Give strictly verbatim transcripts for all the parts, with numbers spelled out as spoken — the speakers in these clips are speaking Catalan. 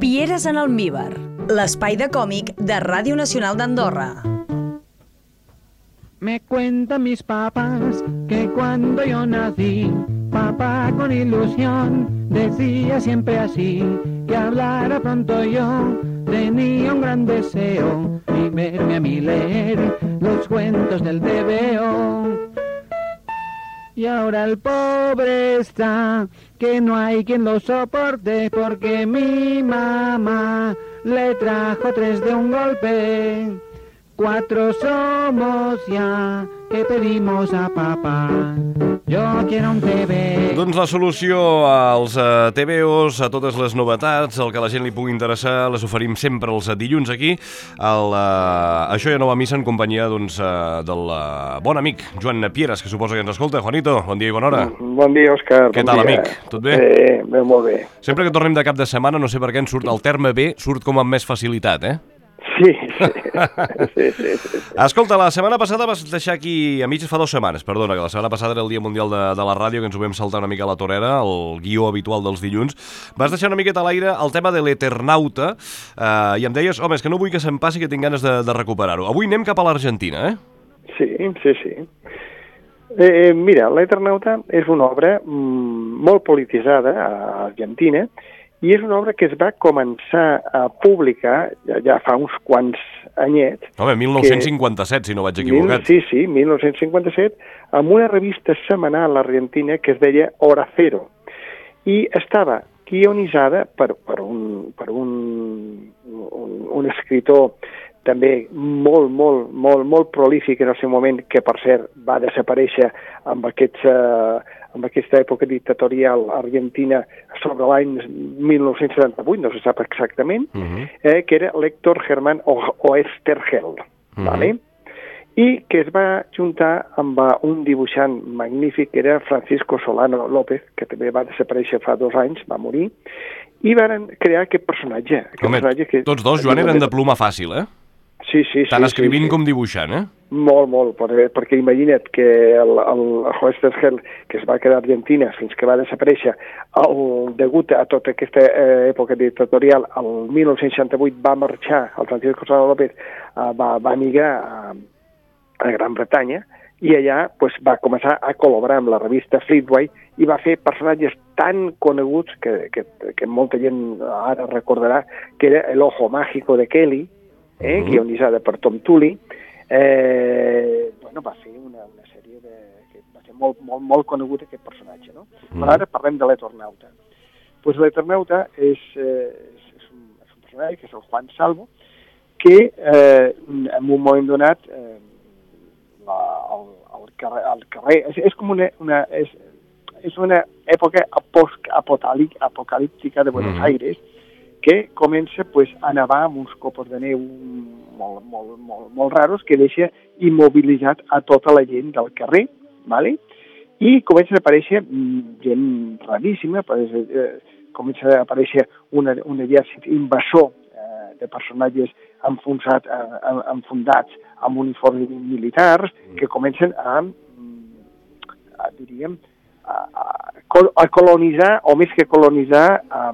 Pieres en almíbar, l'espai de còmic de Ràdio Nacional d'Andorra. Me cuentan mis papás que cuando yo nací, papá con ilusión decía siempre así, que hablara pronto yo, tenía un gran deseo, y verme a mí leer los cuentos del T V O. Y ahora el pobre está, que no hay quien lo soporte, porque mi mamá le trajo tres de un golpe. Cuatro somos ja, que pedimos a papà. Jo quiero un T V. Doncs la solució als uh, T V Os, a totes les novetats, el que a la gent li pugui interessar, les oferim sempre els dilluns aquí. El, uh, això ja no va a missa en companyia doncs, uh, del uh, bon amic Joan Pieres, que suposa que ens escolta. Juanito, bon dia i bona hora. Bon dia, Òscar. Què bon tal, dia. amic? Tot bé? Eh, bé, molt bé. Sempre que tornem de cap de setmana, no sé per què ens surt el terme bé, surt com amb més facilitat, eh? Sí, sí. sí, sí, sí, sí. Escolta, la setmana passada vas deixar aquí, a mitges fa dues setmanes, perdona, que la setmana passada era el Dia Mundial de, de la Ràdio, que ens ho vam saltar una mica a la torera, el guió habitual dels dilluns. Vas deixar una miqueta a l'aire el tema de l'Eternauta, eh, i em deies, home, és que no vull que se'm passi, que tinc ganes de, de recuperar-ho. Avui anem cap a l'Argentina, eh? Sí, sí, sí. Eh, mira, l'Eternauta és una obra mm, molt polititzada a Argentina, i és una obra que es va començar a publicar ja, ja fa uns quants anyets. Home, mil nou-cents cinquanta-set, que, si no vaig equivocat. Mil, sí, sí, mil nou-cents cinquanta-set, amb una revista setmanal argentina que es deia Hora Cero. I estava guionitzada per, per, un, per un, un, un escritor també molt, molt, molt, molt prolífic en el seu moment, que per cert va desaparèixer amb aquests... Eh, en aquesta època dictatorial argentina sobre l'any mil nou-cents setanta-vuit, no se sap exactament, uh-huh. eh, que era l'Héctor Germán Oesterheld, uh-huh. ¿vale? I que es va juntar amb un dibuixant magnífic, que era Francisco Solano López, que també va desaparèixer fa dos anys, va morir, i van crear aquest personatge. Aquest Home, personatge que, tots dos, Joan, eren de pluma fàcil, eh? Sí, sí, sí. Tant escrivint sí, sí. com dibuixant, eh? Molt, molt, perquè, perquè imagina't que el, el Oesterheld, que es va quedar a Argentina fins que va desaparèixer, el, degut a tota aquesta eh, època dictatorial, el mil nou-cents seixanta-vuit va marxar, el Francisco Solano López eh, va, va migrar a, a Gran Bretanya, i allà pues, va començar a col·laborar amb la revista Fleetway i va fer personatges tan coneguts que, que, que molta gent ara recordarà, que era el Ojo Mágico de Kelly, eh, uh-huh. guionitzada per Tom Tully. Eh, bueno, va ser una, una sèrie de, que va ser molt, molt, molt conegut aquest personatge, no? Mm. Però ara parlem de l'Eternauta. Pues l'Eternauta és, eh, és, és, un, és un personatge, que és el Juan Salvo, que eh, en un moment donat eh, la, el, el carrer, el carrer és, és com una, una és, és una època apocalíptica de Buenos mm. Aires, que comença pues, a nevar amb uns copos de neu molt, molt, molt, molt raros, que deixa immobilitzat a tota la gent del carrer, ¿vale? I comença a aparèixer gent raríssima, eh, comença a aparèixer una, un exèrcit invasor eh, de personatges enfonsat, eh, enfundats amb uniformes militars, que comencen a, a diríem, a, a, a colonitzar, o més que colonitzar, a,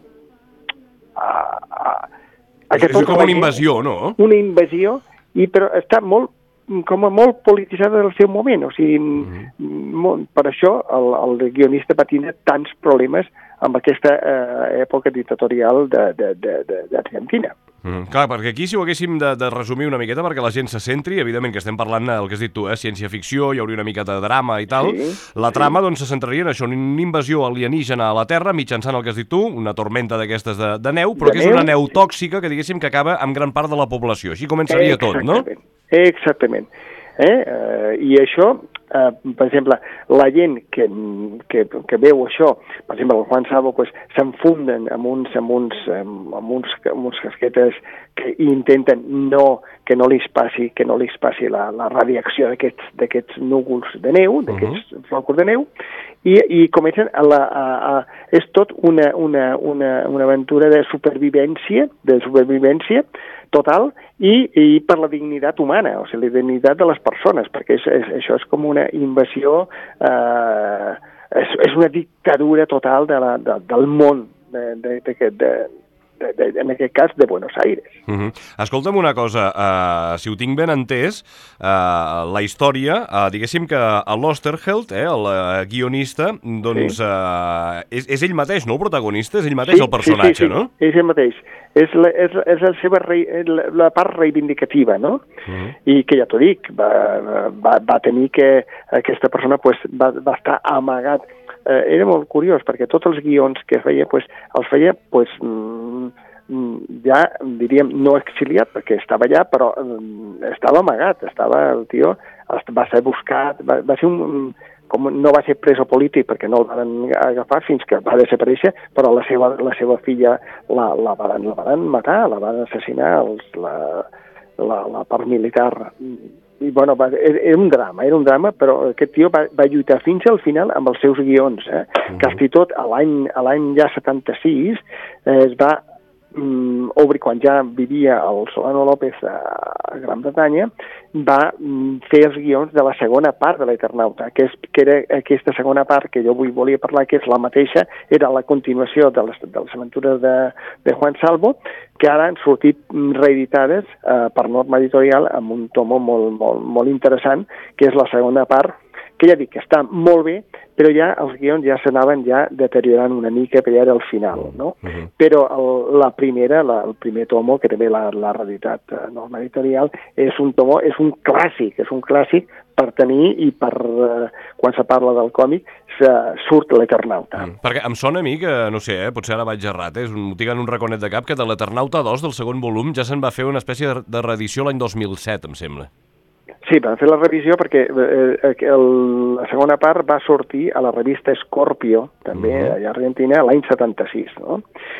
A, a, a és, és com una invasió, no? Una invasió, i però està molt, com a molt polititzada del seu moment, o sigui, mm-hmm. molt, per això el, el guionista va tindre tants problemes amb aquesta eh, època dictatorial d'Argentina. Mm, clar, perquè aquí si ho haguéssim de, de resumir una miqueta perquè la gent se centri, evidentment que estem parlant del que has dit tu, eh, ciència-ficció, hi hauria una miqueta de drama i tal, sí, la trama sí. doncs se centraria en això, una invasió alienígena a la Terra mitjançant el que has dit tu, una tormenta d'aquestes de, de neu, però de que neu, és una neu tòxica que diguéssim que acaba amb gran part de la població, així començaria tot, no? Exactament. Eh? Uh, I això, uh, per exemple, la gent que, que, que veu això, per exemple, el Juan Salvo, pues, s'enfunden amb uns, amb uns, amb uns, amb uns casquetes que intenten no, que no li passi, que no li passi la, la radiació d'aquests núvols de neu, d'aquests uh-huh. flocos de neu, i, i comencen a la... A, a, és tot una, una, una, una aventura de supervivència, de supervivència total, i, i per la dignitat humana, o sigui, la dignitat de les persones, perquè és, és, això és com una invasió, eh, és, és una dictadura total de la, de, del món, de, de, de, de, de, de, en aquest cas de Buenos Aires. Uh -huh. Escolta'm una cosa, uh, si ho tinc ben entès, uh, la història, uh, diguéssim que l'Osterheld, eh, el uh, guionista, doncs sí. uh, és, és ell mateix, no el protagonista? És ell mateix sí, el personatge, sí, sí, sí. no? És ell mateix. És la, és, és la seva rei, la, la part reivindicativa, no? Uh -huh. I que ja t'ho dic, va, va, va tenir que aquesta persona pues, va, va estar amagat. Eh, era molt curiós, perquè tots els guions que feia, pues, els feia pues, mm, ja, diríem, no exiliat, perquè estava allà, però mm, estava amagat, estava el tio, va ser buscat, va, va ser un... com no va ser preso polític perquè no el van agafar fins que va desaparèixer, però la seva, la seva filla la, la, van, la van matar, la van assassinar els, la, la, la part militar. I, bueno, va, era un drama, era un drama, però aquest tio va, va lluitar fins al final amb els seus guions. Eh? Uh-huh. Quasi tot, a l'any a l'any ja setanta-sis, eh, es va mm, obrir, quan ja vivia el Solano López a, a Gran Bretanya, va mm, fer els guions de la segona part de l'Eternauta, que, és, que era aquesta segona part que jo avui volia parlar, que és la mateixa, era la continuació de les, de les aventures de, de Juan Salvo, que ara han sortit reeditades eh, per Norma Editorial amb un tomo molt, molt, molt interessant, que és la segona part, que ja dic que està molt bé, però ja els guions ja s'anaven ja deteriorant una mica, però ja era el final, no? Uh-huh. Però el, la primera, la, el primer tomo, que també l'ha reeditat eh, Norma Editorial, és un tomo, és un clàssic, és un clàssic per tenir i per, eh, quan se parla del còmic, se surt l'Eternauta. Mm. Perquè em sona a mi que, no sé, eh, potser ara vaig errat, eh, m'ho tinc en un raconet de cap, que de l'Eternauta dos, del segon volum, ja se'n va fer una espècie de, de reedició l'any dos mil set, em sembla. Sí, van fer la revisió perquè eh, el, la segona part va sortir a la revista Scorpio, també uh-huh. allà a Argentina, l'any setanta-sis, no?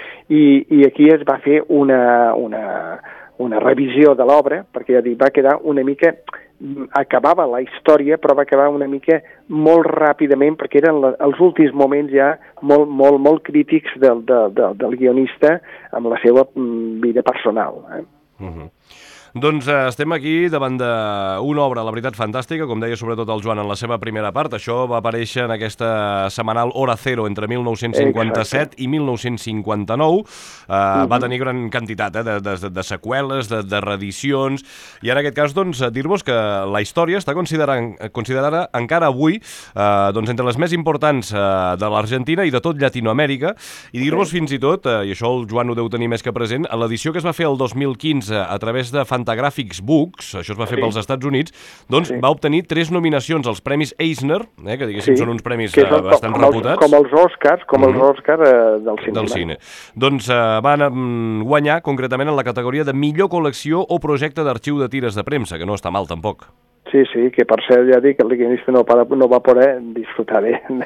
I, i aquí es va fer una, una, una revisió de l'obra, perquè ja dic, va quedar una mica... acabava la història, però va acabar una mica molt ràpidament, perquè eren la, els últims moments ja molt, molt, molt crítics del, del, del, del guionista amb la seva vida personal. Eh? Uh-huh. Doncs eh, estem aquí davant d'una obra, la veritat, fantàstica, com deia sobretot el Joan en la seva primera part. Això va aparèixer en aquesta setmanal Hora Cero entre mil nou-cents cinquanta-set Exacte. I mil nou-cents cinquanta-nou. Eh, uh-huh. Va tenir gran quantitat eh, de, de, de seqüeles, de, de reedicions, i en aquest cas doncs, dir-vos que la història està considerada encara avui eh, doncs, entre les més importants eh, de l'Argentina i de tot Llatinoamèrica, i dir-vos sí. fins i tot, eh, i això el Joan ho deu tenir més que present, a l'edició que es va fer el dos mil quinze a través de Fantagraphics Books, això es va fer sí. pels Estats Units, doncs sí. va obtenir tres nominacions als Premis Eisner, eh, que diguéssim sí. són uns premis eh, bastant com reputats. Els, com els Oscars, com mm-hmm. els Oscars eh, del cinema. Del cine. Doncs eh, van eh, guanyar concretament en la categoria de millor col·lecció o projecte d'arxiu de tires de premsa, que no està mal tampoc. Sí, sí, que per cert ja dic que el guionista no, no va poder disfrutar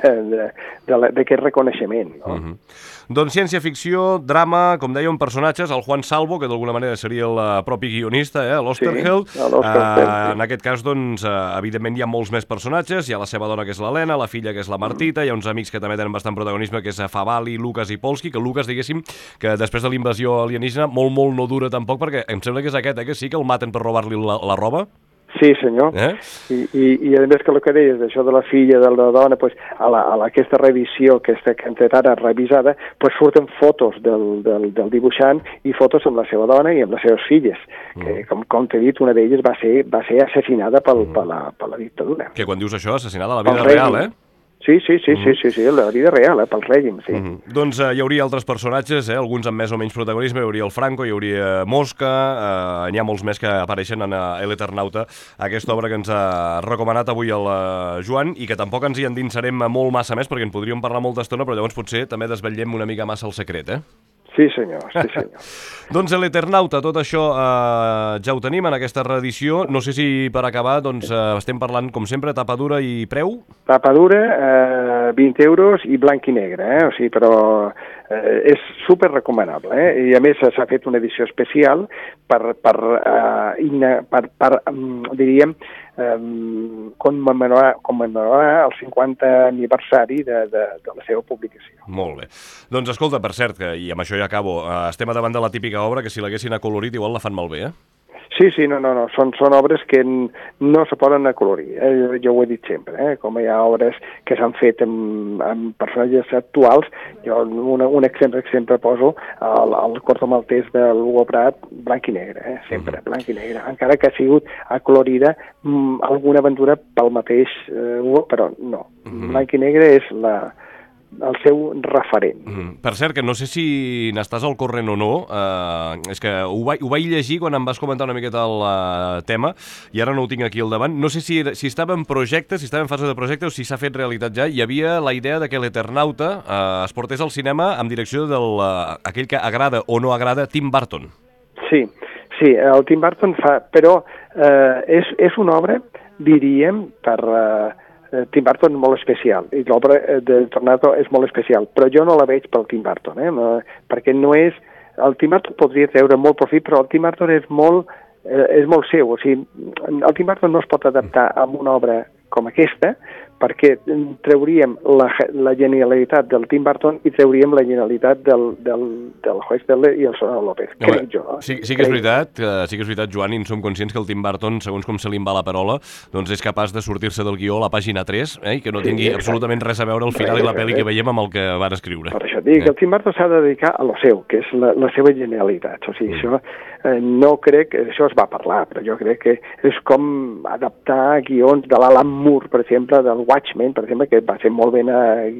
d'aquest reconeixement. No? Uh-huh. Doncs ciència-ficció, drama, com dèiem, personatges, el Juan Salvo, que d'alguna manera seria el propi guionista, eh, l'Osterheld. Sí, uh, sí. En aquest cas, doncs, uh, evidentment hi ha molts més personatges, hi ha la seva dona, que és l'Helena, la filla, que és la Martita, hi ha uns amics que també tenen bastant protagonisme, que és Favali, Lucas i Polski, que Lucas, diguéssim, que després de la invasió alienígena, molt, molt no dura tampoc, perquè em sembla que és aquest, eh, que sí, que el maten per robar-li la, la roba. Sí, senyor. Eh? I, i, I a més que el que deies d'això de la filla, de la dona, pues, a, la, a la, aquesta revisió que està que ara revisada, pues, surten fotos del, del, del dibuixant i fotos amb la seva dona i amb les seves filles. Mm. Que, com, com t'he dit, una d'elles va ser, va ser assassinada pel, mm. per, la, per la dictadura. Que quan dius això, assassinada a la vida real, eh? Sí, sí, sí, mm. sí, sí, sí, la vida real, eh, pel règim, sí. Mm -hmm. Doncs eh, hi hauria altres personatges, eh, alguns amb més o menys protagonisme, hi hauria el Franco, hi hauria Mosca, eh, n'hi ha molts més que apareixen en uh, l'Eternauta, aquesta obra que ens ha recomanat avui el uh, Joan, i que tampoc ens hi endinsarem molt massa més, perquè en podríem parlar molta estona, però llavors potser també desvetllem una mica massa el secret, eh? Sí, senyor, sí, senyor. Doncs l'Eternauta, tot això eh, ja ho tenim en aquesta reedició. No sé si per acabar, doncs eh, estem parlant, com sempre, tapa dura i preu? Tapa dura, eh, vint euros i blanc i negre, eh? O sigui, però eh, és super recomanable, eh? I a més s'ha fet una edició especial per, per, eh, inna, per, per um, diríem, Um, commemorar, commemorar el cinquantè aniversari de, de, de la seva publicació. Molt bé. Doncs escolta, per cert, que, i amb això ja acabo, uh, estem davant de la típica obra que si l'haguessin acolorit igual la fan malbé, eh? Sí, sí, no, no, no. Són, són obres que no se poden acolorir, eh? jo, jo ho he dit sempre, eh? Com hi ha obres que s'han fet amb, amb personatges actuals, jo un, un exemple que sempre poso, el, el Corto Maltès de l'Hugo Pratt, blanc i negre, eh? sempre, uh -huh. blanc i negre, encara que ha sigut acolorida mm, alguna aventura pel mateix eh, Hugo, però no, uh -huh. blanc i negre és la... el seu referent. Mm. Per cert, que no sé si n'estàs al corrent o no, eh, és que ho, va, ho vaig llegir quan em vas comentar una miqueta el uh, tema, i ara no ho tinc aquí al davant. No sé si, si estava en projecte, si estava en fase de projecte o si s'ha fet realitat ja. Hi havia la idea de que l'Eternauta eh, es portés al cinema amb direcció del uh, aquell que agrada o no agrada, Tim Burton. Sí, sí, el Tim Burton fa... Però eh, és, és una obra, diríem, per... Eh, Tim Burton molt especial, i l'obra de Tornado és molt especial, però jo no la veig pel Tim Burton, eh? no, perquè no és... El Tim Burton podria treure molt profit, però el Tim Burton és molt, eh, és molt seu, o sigui, el Tim Burton no es pot adaptar a una obra com aquesta, perquè trauríem la, la genialitat del Tim Burton i trauríem la genialitat del, del, del Hoesteller i el Sonado López, Home, crec jo. Sí, sí que és veritat, que, sí que és veritat, Joan, i en som conscients que el Tim Burton, segons com se li en va la parola, doncs és capaç de sortir-se del guió a la pàgina tres, eh, i que no tingui sí, absolutament res a veure el final res, i la pel·li que veiem amb el que van escriure. Per això dic, eh? el Tim Burton s'ha de dedicar a lo seu, que és la, la seva genialitat. O sigui, mm. això eh, no crec... Això es va parlar, però jo crec que és com adaptar guions de l'Alan Moore, per exemple, del Watchmen, per exemple, que va ser molt ben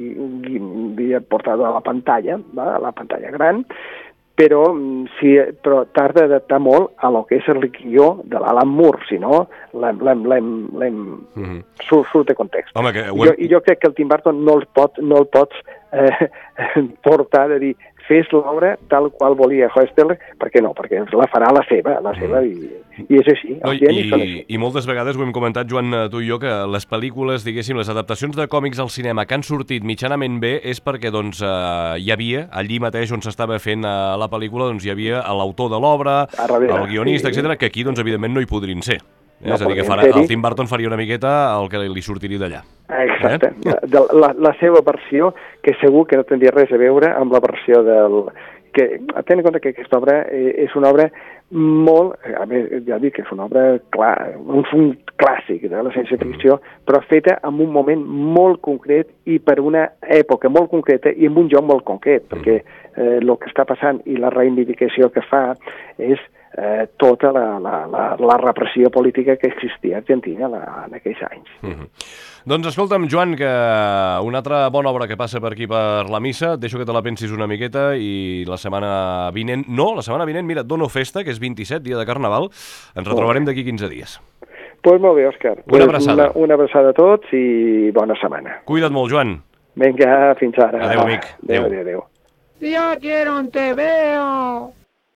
eh, portat a la pantalla, va? A la pantalla gran, però, sí, però tarda d'adaptar molt a lo que és el guió de l'Alan Moore, si no, l'hem mm-hmm. surt, surt de context. Home, que... I, jo, I jo crec que el Tim Burton no el, pot, no el pots eh, portar de dir fes l'obra tal qual volia Hoesteller, perquè no, perquè la farà la seva, la seva, i, i és així. No, i, i, I moltes vegades ho hem comentat, Joan, tu i jo, que les pel·lícules, diguéssim, les adaptacions de còmics al cinema que han sortit mitjanament bé és perquè, doncs, eh, hi havia, allí mateix on s'estava fent eh, la pel·lícula, doncs hi havia l'autor de l'obra, el guionista, sí, etcètera, que aquí, doncs, evidentment no hi podrien ser. No, és a dir, que farà, el Tim Burton faria una miqueta el que li sortiria d'allà. Exacte. Eh? De la, la seva versió, que segur que no tindria res a veure amb la versió del... Que, ten en compte que aquesta obra és una obra molt... A més, ja dic que és una obra clar, un, un clàssic de la ciència-ficció, però feta en un moment molt concret i per una època molt concreta i en un lloc molt concret, perquè eh, el que està passant i la reivindicació que fa és Eh, tota la, la, la, la repressió política que existia a Argentina la, en aquells anys. Mm-hmm. Doncs escolta'm, Joan, que una altra bona obra que passa per aquí per la missa, et deixo que te la pensis una miqueta i la setmana vinent, no, la setmana vinent, mira, et dono festa, que és vint-i-set, dia de Carnaval, ens retrobarem d'aquí quinze dies. Doncs pues molt bé, Òscar. Una pues abraçada. Una, una abraçada a tots i bona setmana. Cuida't molt, Joan. Vinga, fins ara. Adéu, amic. Adéu, adéu, adéu. Yo quiero un te veo.